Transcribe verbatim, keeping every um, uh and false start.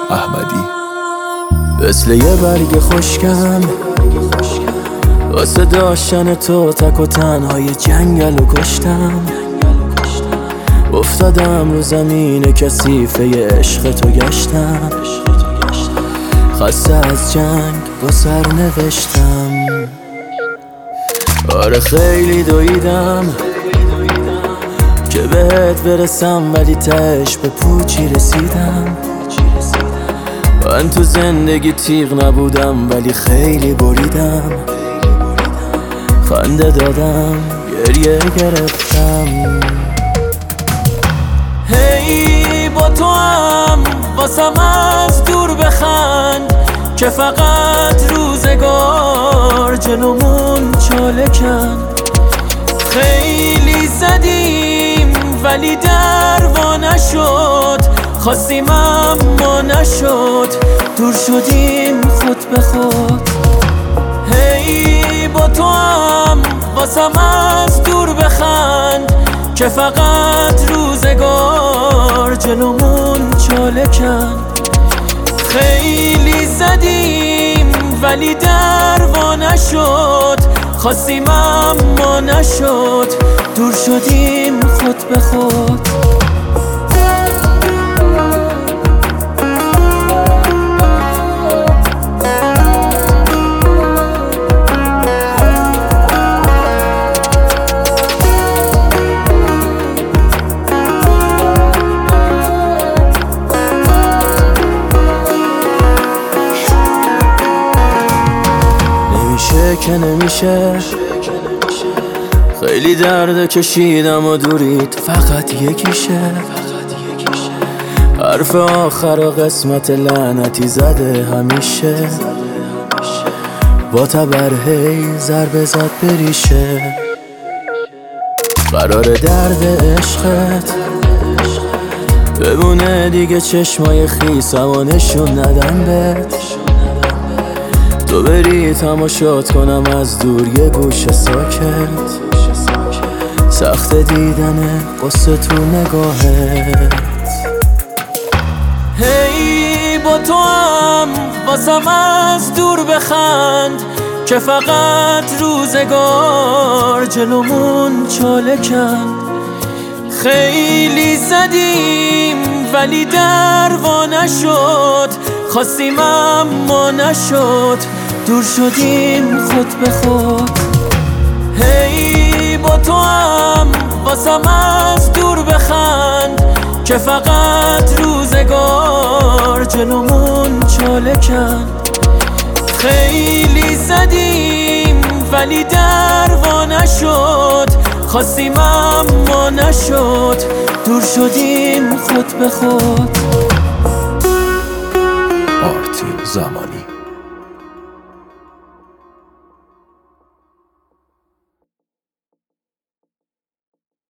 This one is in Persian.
احمدی. مثل یه برگ خشکم واسه داشتن تو تک و تنهای جنگل و کشتم. افتادم رو زمین کثیفه عشق تو گشتم. خسته از جنگ با سر نوشتم. آره خیلی دویدم که بهت برسم، ولی تهش به پوچی رسیدم. من تو زندگی تیغ نبودم ولی خیلی بریدم. خنده دادم گریه گرفتم. هی با تو هم واسم از دور بخند که فقط روزگار جلومون چاله کند. خیلی زدیم ولی دروا نشد، خواستیم اما نشد، دور شدیم خود به خود. هی با تو هم واسم از دور بخند که فقط روزگار جلومون چاله کند. خیلی زدیم ولی دروا نشد، خواستیم اما نشد، دور شدیم خود به خود. نمیشه که نمیشه، خیلی درد کشیدم و دورید فقط یکیشه. حرف آخر و قسمت لعنتی زده همیشه، با تبر هی ضربه زد بریشه. قرار درد عشقت بمونه دیگه، چشمای خیسم و نشون ندم بهت. تو بری تماشات کنم از دور یه گوشه ساکت. سخت دیدنه قصه تو نگاهت. هی با تو هم واسم از دور بخند که فقط روزگار جلومون چاله کند. خیلی زدیم ولی دروا نشد، خواستیم اما نشد، دور شدیم خود به خود. هی با تو هم واسم از دور بخند که فقط روزگار جلومون چاله کند. خیلی زدیم ولی دروا نشد، خواستیم اما نشد، دور شدیم خود به خود. آرتین زمانی.